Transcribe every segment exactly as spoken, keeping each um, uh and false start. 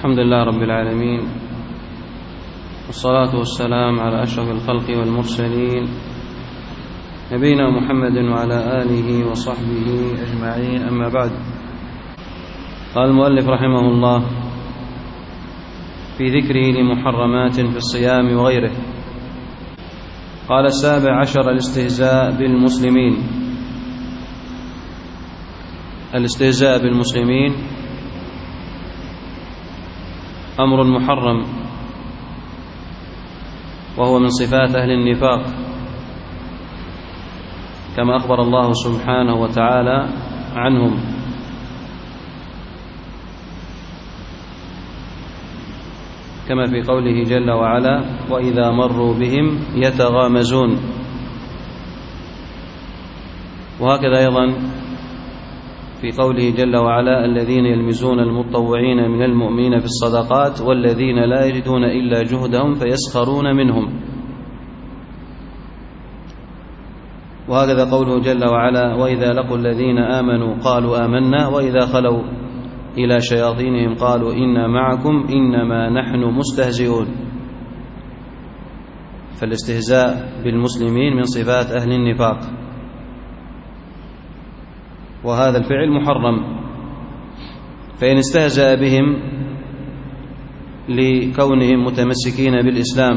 الحمد لله رب العالمين، والصلاة والسلام على أشرف الخلق والمرسلين نبينا محمد وعلى آله وصحبه أجمعين، أما بعد. قال المؤلف رحمه الله في ذكره لمحرمات في الصيام وغيره، قال: السابع عشر الاستهزاء بالمسلمين. الاستهزاء بالمسلمين أمر محرم، وهو من صفات أهل النفاق، كما أخبر الله سبحانه وتعالى عنهم. كما في قوله جل وعلا: وإذا مروا بهم يتغامزون. وهكذا أيضا في قوله جل وعلا: الذين يلمزون المتطوعين من المؤمنين في الصدقات والذين لا يجدون إلا جهدهم فيسخرون منهم. وهكذا قوله جل وعلا: وإذا لقوا الذين آمنوا قالوا آمنا وإذا خلوا إلى شياطينهم قالوا إنا معكم إنما نحن مستهزئون. فالاستهزاء بالمسلمين من صفات أهل النفاق، وهذا الفعل محرم. فإن استهزأ بهم لكونهم متمسكين بالإسلام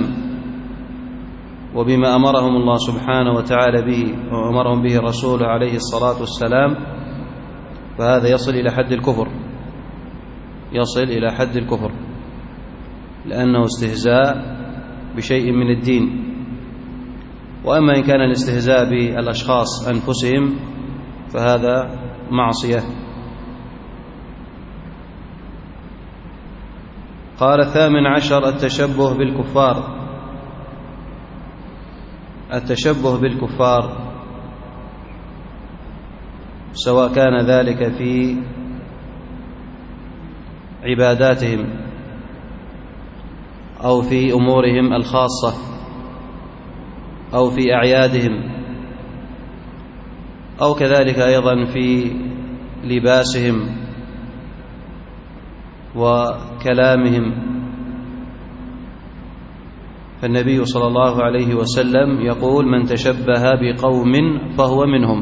وبما أمرهم الله سبحانه وتعالى به وأمرهم به الرسول عليه الصلاة والسلام، فهذا يصل إلى حد الكفر، يصل إلى حد الكفر، لأنه استهزاء بشيء من الدين. وأما إن كان الاستهزاء بالأشخاص أنفسهم فهذا معصية. قال: الثامن عشر التشبه بالكفار. التشبه بالكفار سواء كان ذلك في عباداتهم أو في أمورهم الخاصة أو في أعيادهم أو كذلك أيضا في لباسهم وكلامهم. فالنبي صلى الله عليه وسلم يقول: من تشبه بقوم فهو منهم،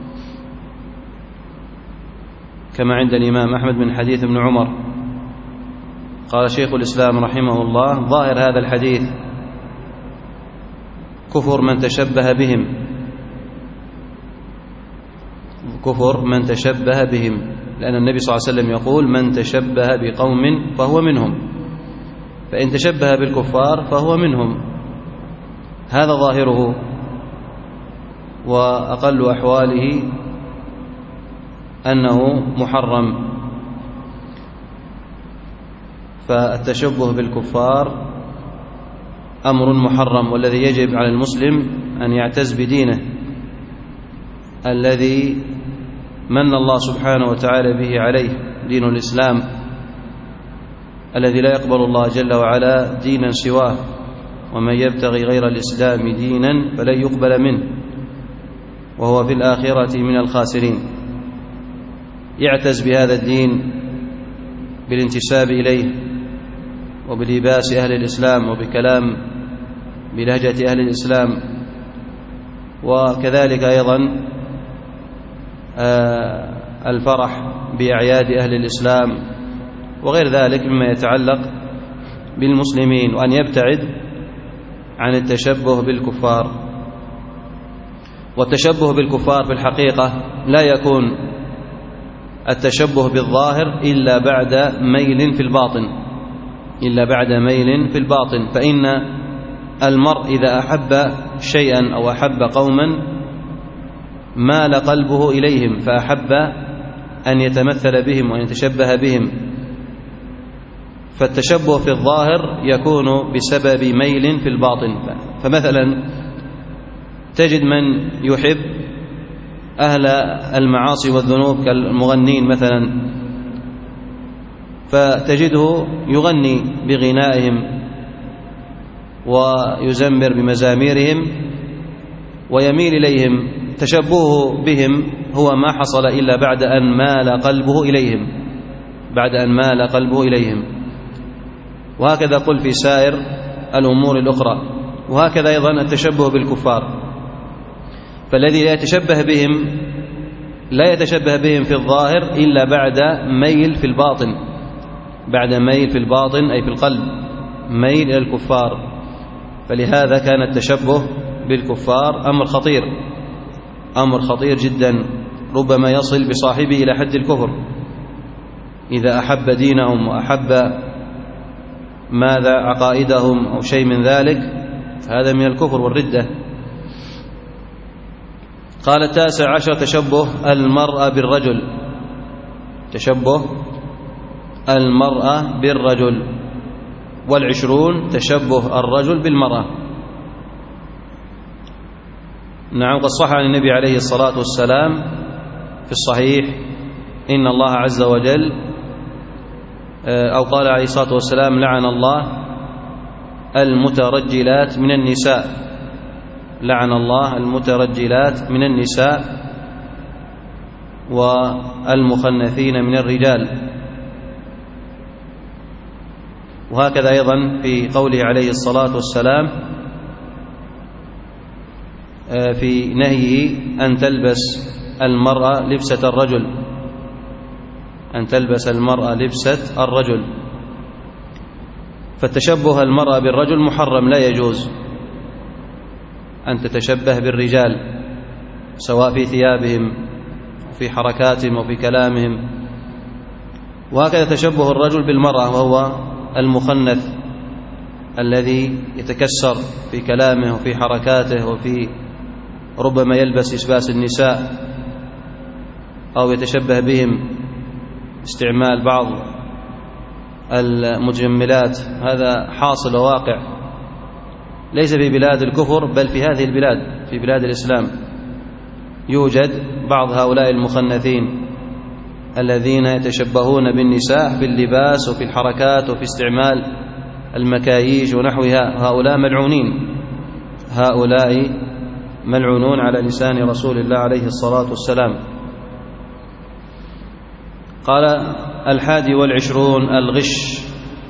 كما عند الإمام أحمد من حديث ابن عمر. قال شيخ الإسلام رحمه الله: ظاهر هذا الحديث كفر من تشبه بهم، كفر من تشبه بهم، لأن النبي صلى الله عليه وسلم يقول: من تشبه بقوم فهو منهم، فإن تشبه بالكفار فهو منهم. هذا ظاهره، وأقل أحواله أنه محرم. فالتشبه بالكفار أمر محرم، والذي يجب على المسلم أن يعتز بدينه الذي من الله سبحانه وتعالى به عليه، دين الإسلام الذي لا يقبل الله جل وعلا دينا سواه، ومن يبتغي غير الإسلام دينا فلن يقبل منه وهو في الآخرة من الخاسرين. يعتز بهذا الدين بالانتساب إليه وبلباس أهل الإسلام وبكلام بلهجة أهل الإسلام، وكذلك أيضا الفرح بأعياد أهل الإسلام وغير ذلك مما يتعلق بالمسلمين، وأن يبتعد عن التشبه بالكفار. والتشبه بالكفار في الحقيقة لا يكون التشبه بالظاهر إلا بعد ميل في الباطن، إلا بعد ميل في الباطن. فإن المرء إذا أحب شيئا أو أحب قوما مال قلبه إليهم، فأحب أن يتمثل بهم وأن يتشبه بهم. فالتشبه في الظاهر يكون بسبب ميل في الباطن. فمثلا تجد من يحب أهل المعاصي والذنوب كالمغنين مثلا، فتجده يغني بغنائهم ويزمر بمزاميرهم ويميل إليهم. تشبهه بهم هو ما حصل إلا بعد أن مال قلبه إليهم، بعد أن مال قلبه إليهم. وهكذا قل في سائر الأمور الأخرى. وهكذا أيضا التشبه بالكفار، فالذي لا يتشبه بهم لا يتشبه بهم في الظاهر إلا بعد ميل في الباطن، بعد ميل في الباطن أي في القلب، ميل إلى الكفار. فلهذا كان التشبه بالكفار أمر خطير، أمر خطير جدا، ربما يصل بصاحبه إلى حد الكفر إذا أحب دينهم وأحب ماذا عقائدهم أو شيء من ذلك، هذا من الكفر والردة. قال التاسع عشر تشبه المرأة بالرجل، تشبه المرأة بالرجل. والعشرون تشبه الرجل بالمرأة. نعم، قد صح عن النبي عليه الصلاة والسلام في الصحيح إن الله عز وجل، أو قال عليه الصلاة والسلام: لعن الله المترجلات من النساء، لعن الله المترجلات من النساء والمخنثين من الرجال. وهكذا أيضا في قوله عليه الصلاة والسلام في نهيه أن تلبس المرأة لبسة الرجل، أن تلبس المرأة لبسة الرجل. فالتشبه المرأة بالرجل محرم، لا يجوز أن تتشبه بالرجال سواء في ثيابهم وفي حركاتهم وفي كلامهم. وهكذا تشبه الرجل بالمرأة، وهو المخنث الذي يتكسر في كلامه وفي حركاته، وفي ربما يلبس لباس النساء أو يتشبه بهم استعمال بعض المجملات. هذا حاصل وواقع ليس في بلاد الكفر بل في هذه البلاد، في بلاد الإسلام يوجد بعض هؤلاء المخنثين الذين يتشبهون بالنساء في اللباس وفي الحركات وفي استعمال المكاييج ونحوها. هؤلاء ملعونين، هؤلاء ملعونون على لسان رسول الله عليه الصلاة والسلام. قال الحادي والعشرون الغش.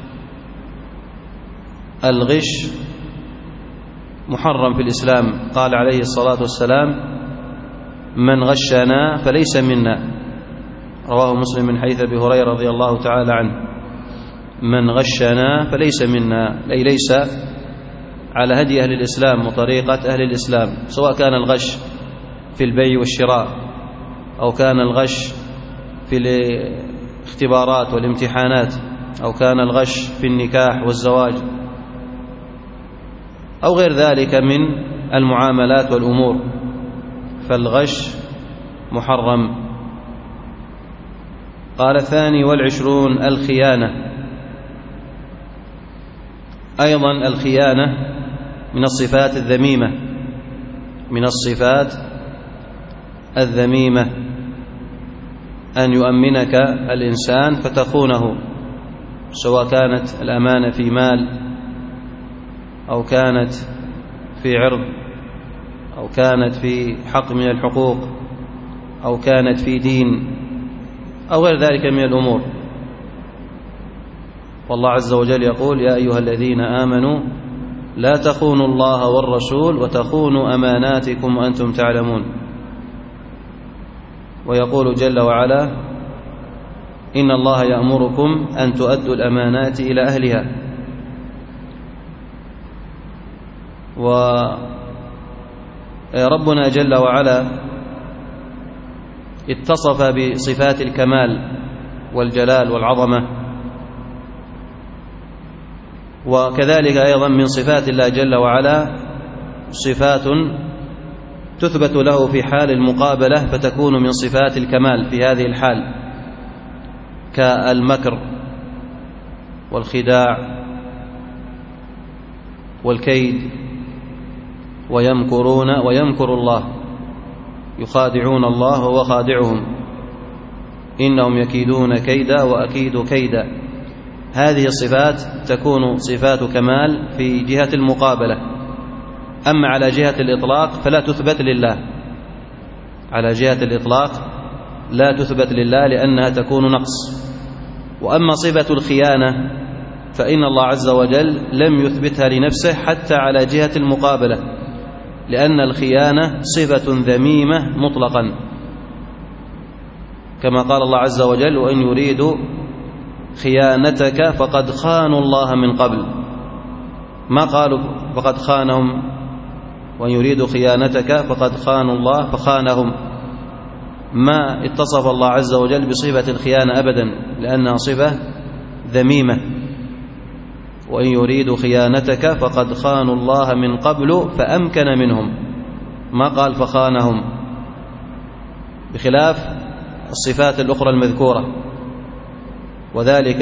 الغش محرم في الإسلام. قال عليه الصلاة والسلام: من غشنا فليس منا. رواه مسلم من حديث أبي هريرة رضي الله تعالى عنه: من غشنا فليس منا، أي ليس على هدي أهل الإسلام وطريقة أهل الإسلام، سواء كان الغش في البيع والشراء أو كان الغش في الاختبارات والامتحانات أو كان الغش في النكاح والزواج أو غير ذلك من المعاملات والأمور، فالغش محرم. قال الثاني والعشرون الخيانة. أيضا الخيانة من الصفات الذميمة، من الصفات الذميمة أن يؤمنك الإنسان فتخونه، سواء كانت الأمانة في مال أو كانت في عرض أو كانت في حق من الحقوق أو كانت في دين أو غير ذلك من الأمور. والله عز وجل يقول: يا أيها الذين آمنوا لا تخونوا الله والرسول وتخونوا أماناتكم وأنتم تعلمون. ويقول جل وعلا: إن الله يأمركم أن تؤدوا الأمانات إلى أهلها. وربنا جل وعلا اتصف بصفات الكمال والجلال والعظمة، وكذلك أيضا من صفات الله جل وعلا صفات تثبت له في حال المقابلة فتكون من صفات الكمال في هذه الحال، كالمكر والخداع والكيد. ويمكرون ويمكر الله، يخادعون الله وهو خادعهم، إنهم يكيدون كيدا وأكيد كيدا. هذه الصفات تكون صفات كمال في جهة المقابلة. أما على جهة الإطلاق فلا تثبت لله، على جهة الإطلاق لا تثبت لله لأنها تكون نقص. وأما صفة الخيانة فإن الله عز وجل لم يثبتها لنفسه حتى على جهة المقابلة، لأن الخيانة صفة ذميمة مطلقا، كما قال الله عز وجل: وإن يريدوا خيانتك فقد خانوا الله من قبل. ما قالوا فقد خانهم، وإن يريدوا خيانتك فقد خانوا الله فخانهم. ما اتصف الله عز وجل بصفة الخيانة أبدا، لأنها صفة ذميمة. وإن يريدوا خيانتك فقد خانوا الله من قبل فأمكن منهم، ما قال فخانهم، بخلاف الصفات الأخرى المذكورة، وذلك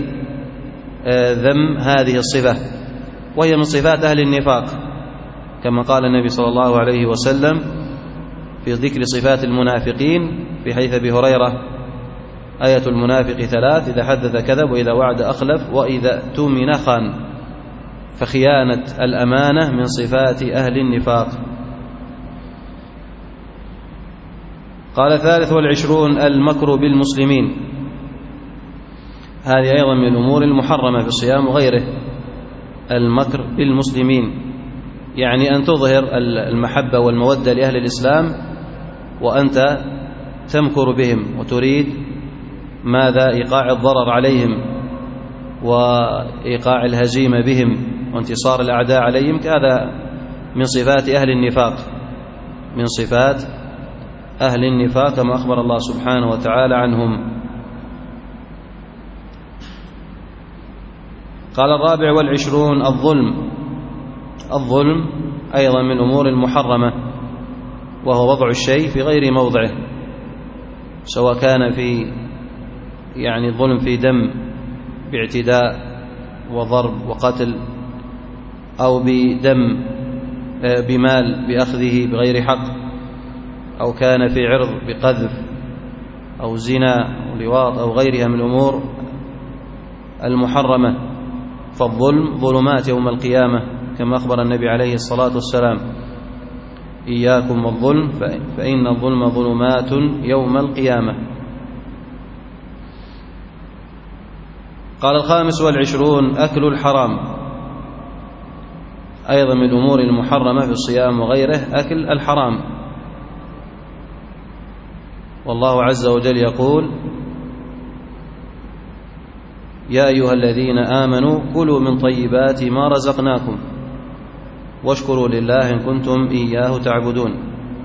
لذم هذه الصفة، وهي من صفات أهل النفاق، كما قال النبي صلى الله عليه وسلم في ذكر صفات المنافقين في حديث أبي هريرة: آية المنافق ثلاث: إذا حدث كذب، وإذا وعد أخلف، وإذا اؤتمن خان. فخيانة الأمانة من صفات أهل النفاق. قال: الثالث والعشرون المكر بالمسلمين. هذه أيضا من الأمور المحرمة في الصيام وغيره، المكر بالمسلمين، يعني أن تظهر المحبة والمودة لأهل الإسلام وأنت تمكر بهم وتريد ماذا؟ إيقاع الضرر عليهم وإيقاع الهزيمة بهم وانتصار الأعداء عليهم. هذا من صفات أهل النفاق، من صفات أهل النفاق كما أخبر الله سبحانه وتعالى عنهم. قال: الرابع والعشرون الظلم. الظلم أيضا من الأمور المحرمة، وهو وضع الشيء في غير موضعه، سواء كان في يعني الظلم في دم باعتداء وضرب وقتل، أو بدم بمال بأخذه بغير حق، أو كان في عرض بقذف أو زنا أو لواط أو غيرها من الأمور المحرمة. فالظلم ظلمات يوم القيامة، كما أخبر النبي عليه الصلاة والسلام: إياكم والظلم فإن الظلم ظلمات يوم القيامة. قال: الخامس والعشرون أكل الحرام. أيضا من الأمور المحرمة في الصيام وغيره أكل الحرام، والله عز وجل يقول: يا أيها الذين آمنوا كلوا من طيبات ما رزقناكم واشكروا لله إن كنتم إياه تعبدون.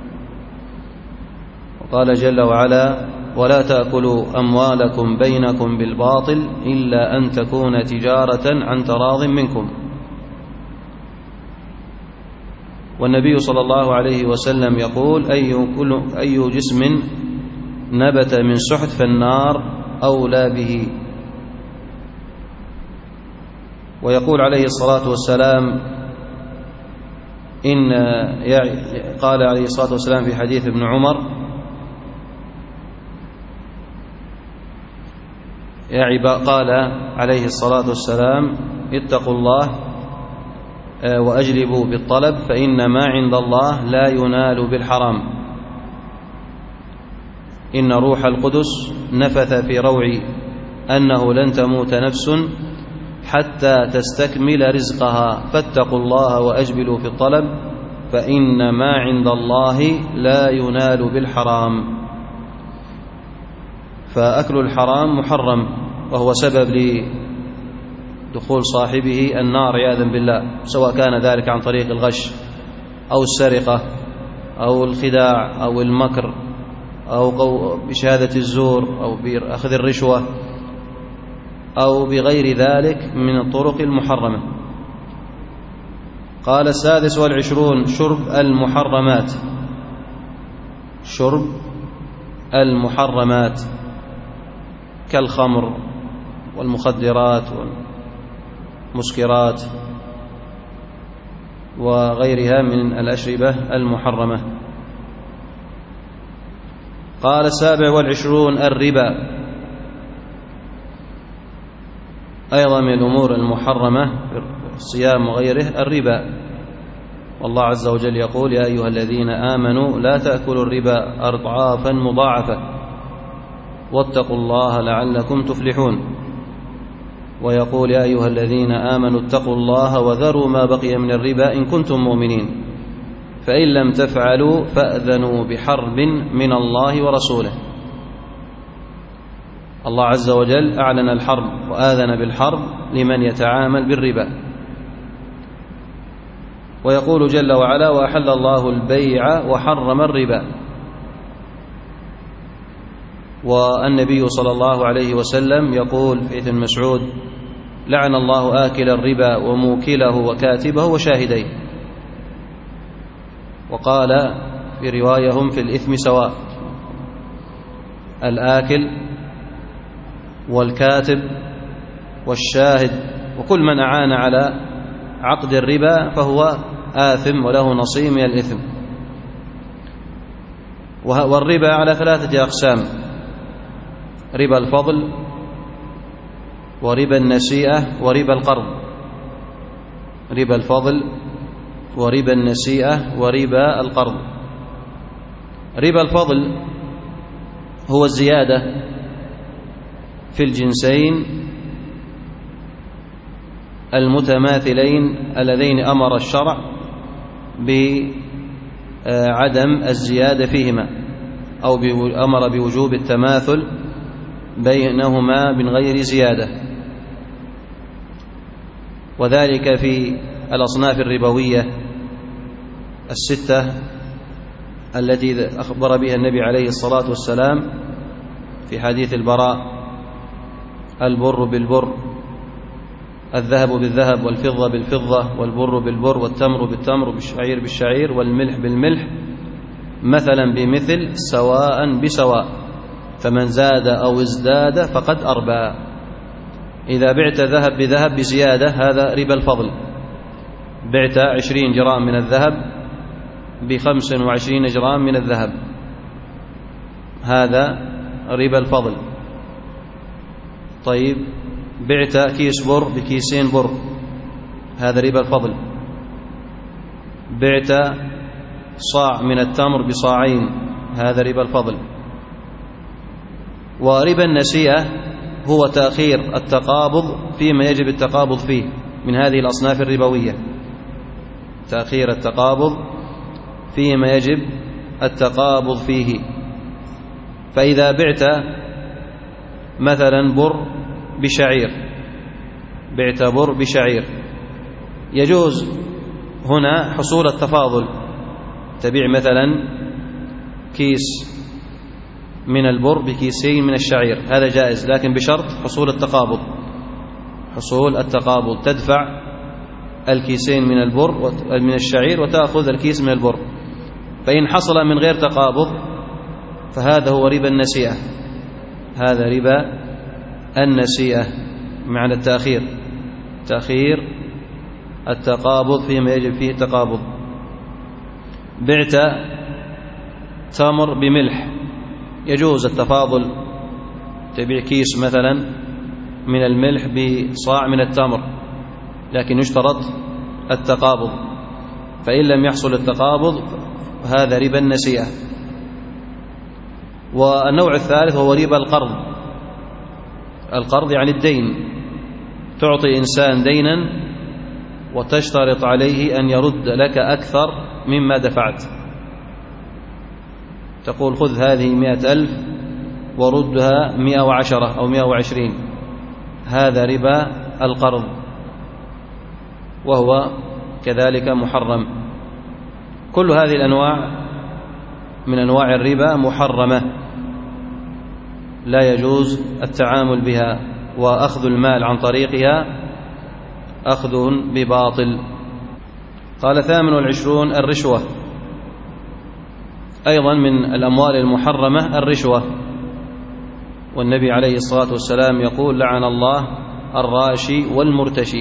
وقال جل وعلا: ولا تأكلوا أموالكم بينكم بالباطل إلا أن تكون تجارة عن تراض منكم. والنبي صلى الله عليه وسلم يقول: أي, أي جسم نبت من سحت فالنار أولى به. ويقول عليه الصلاة والسلام إن قال عليه الصلاة والسلام في حديث ابن عمر: يا عباد، قال عليه الصلاة والسلام: اتقوا الله وأجلبوا بالطلب فإن ما عند الله لا ينال بالحرام. إن روح القدس نفث في روعي أنه لن تموت نفس حتى تستكمل رزقها فاتقوا الله وأجبلوا في الطلب فإن ما عند الله لا ينال بالحرام. فأكل الحرام محرم، وهو سبب لدخول صاحبه النار عياذا بالله، سواء كان ذلك عن طريق الغش أو السرقة أو الخداع أو المكر أو بشهادة الزور أو بأخذ الرشوة أو بغير ذلك من الطرق المحرمة. قال: السادس والعشرون شرب المحرمات. شرب المحرمات كالخمر والمخدرات والمسكرات وغيرها من الأشربة المحرمة. قال: السابع والعشرون الربا. أيضا من الأمور المحرمة في الصيام وغيره الربا، والله عز وجل يقول: يا أيها الذين آمنوا لا تأكلوا الربا أضعافا مضاعفة واتقوا الله لعلكم تفلحون. ويقول يا أيها الذين آمنوا اتقوا الله وذروا ما بقي من الربا إن كنتم مؤمنين فإن لم تفعلوا فأذنوا بحرب من الله ورسوله. الله عز وجل أعلن الحرب وآذن بالحرب لمن يتعامل بالربا. ويقول جل وعلا وأحل الله البيع وحرم الربا. والنبي صلى الله عليه وسلم يقول في ابن مسعود لعن الله آكل الربا وموكله وكاتبه وشاهديه. وقال في رواية هم في الإثم سواء، الآكل والكاتب والشاهد وكل من أعان على عقد الربا فهو آثم وله نصيب من الإثم. والربا على ثلاثة أقسام: ربا الفضل وربا النسيئة وربا القرض. ربا الفضل وربا النسيئة وربا القرض. ربا الفضل هو الزيادة في الجنسين المتماثلين اللذين أمر الشرع بعدم الزيادة فيهما، أو أمر بوجوب التماثل بينهما من غير زيادة، وذلك في الأصناف الربوية الستة التي أخبر بها النبي عليه الصلاة والسلام في حديث البراء: البر بالبر، الذهب بالذهب، والفضة بالفضة، والبر بالبر، والتمر بالتمر، والشعير بالشعير، والملح بالملح، مثلا بمثل سواء بسواء، فمن زاد أو ازداد فقد أربى. إذا بعت ذهب بذهب بزيادة هذا ربا الفضل، بعت عشرين جرام من الذهب بخمس وعشرين جرام من الذهب، هذا ربا الفضل. طيب بعت كيس بر بكيسين بر، هذا ربا الفضل. بعت صاع من التمر بصاعين، هذا ربا الفضل. وربا النسيئة هو تأخير التقابض فيما يجب التقابض فيه من هذه الأصناف الربوية، تأخير التقابض فيما يجب التقابض فيه. فإذا بعت مثلا بر بشعير، بعت بر بشعير، يجوز هنا حصول التفاضل، تبيع مثلا كيس من البر بكيسين من الشعير، هذا جائز، لكن بشرط حصول التقابض، حصول التقابض، تدفع الكيسين من البر من الشعير وتأخذ الكيس من البر. فإن حصل من غير تقابض فهذا هو ربا النسيئة، هذا ربا النسيئة معنى التأخير، تأخير التقابض فيما يجب فيه التقابض. بعت تمر بملح، يجوز التفاضل، تبيع كيس مثلا من الملح بصاع من التمر، لكن يشترط التقابض، فإن لم يحصل التقابض هذا ربا النسيئة. والنوع الثالث هو ربا القرض. القرض يعني الدين، تعطي إنسان دينا وتشترط عليه أن يرد لك أكثر مما دفعت، تقول خذ هذه مئة ألف وردها مئة وعشرة أو مئة وعشرين، هذا ربا القرض، وهو كذلك محرم. كل هذه الأنواع من أنواع الربا محرمة، لا يجوز التعامل بها، وأخذ المال عن طريقها أخذ بباطل. قال ثامن والعشرون الرشوة، أيضا من الأموال المحرمة الرشوة. والنبي عليه الصلاة والسلام يقول لعن الله الراشي والمرتشي،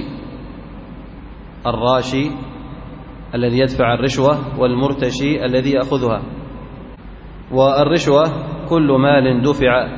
الراشي الذي يدفع الرشوة والمرتشي الذي يأخذها. والرشوة كل مال دفع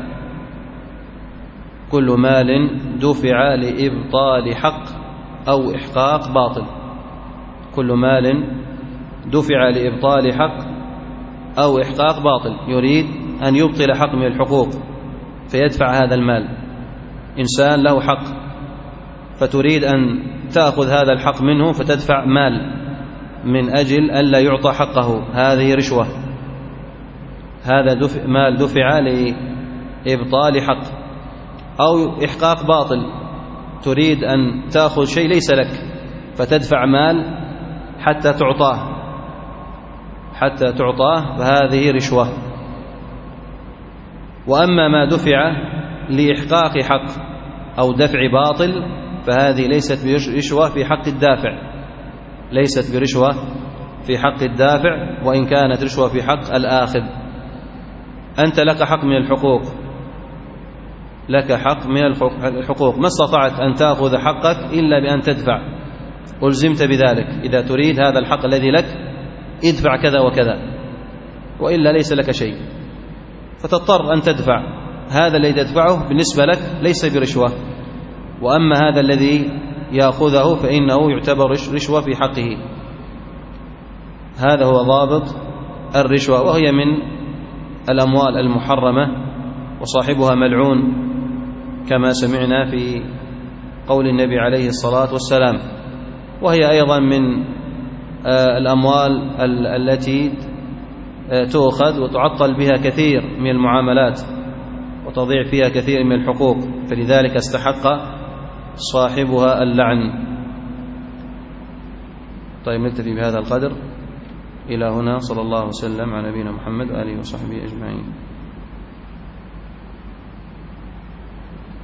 كل مال دفع لإبطال حق أو إحقاق باطل، كل مال دفع لإبطال حق أو إحقاق باطل، يريد أن يبطل حق من الحقوق فيدفع هذا المال. إنسان له حق فتريد أن تأخذ هذا الحق منه فتدفع مال من أجل ألا يعطى حقه، هذه رشوة. هذا دفع مال دفع لإبطال حق. أو إحقاق باطل، تريد أن تأخذ شيء ليس لك فتدفع مال حتى تعطاه حتى تعطاه فهذه رشوة. وأما ما دفع لإحقاق حق أو دفع باطل فهذه ليست برشوة في حق الدافع، ليست برشوة في حق الدافع، وإن كانت رشوة في حق الآخذ. أنت لك حق من الحقوق، لك حق من الحقوق، ما استطعت أن تأخذ حقك إلا بأن تدفع، ألزمت بذلك. إذا تريد هذا الحق الذي لك ادفع كذا وكذا، وإلا ليس لك شيء، فتضطر أن تدفع. هذا الذي تدفعه بالنسبة لك ليس برشوة، وأما هذا الذي يأخذه فإنه يعتبر رشوة في حقه. هذا هو ضابط الرشوة، وهي من الأموال المحرمة، وصاحبها ملعون كما سمعنا في قول النبي عليه الصلاة والسلام. وهي أيضا من الأموال التي تؤخذ وتعطل بها كثير من المعاملات وتضيع فيها كثير من الحقوق، فلذلك استحق صاحبها اللعن. طيب، نكتفي بهذا القدر. إلى هنا، صلى الله وسلم على نبينا محمد وآله وصحبه أجمعين.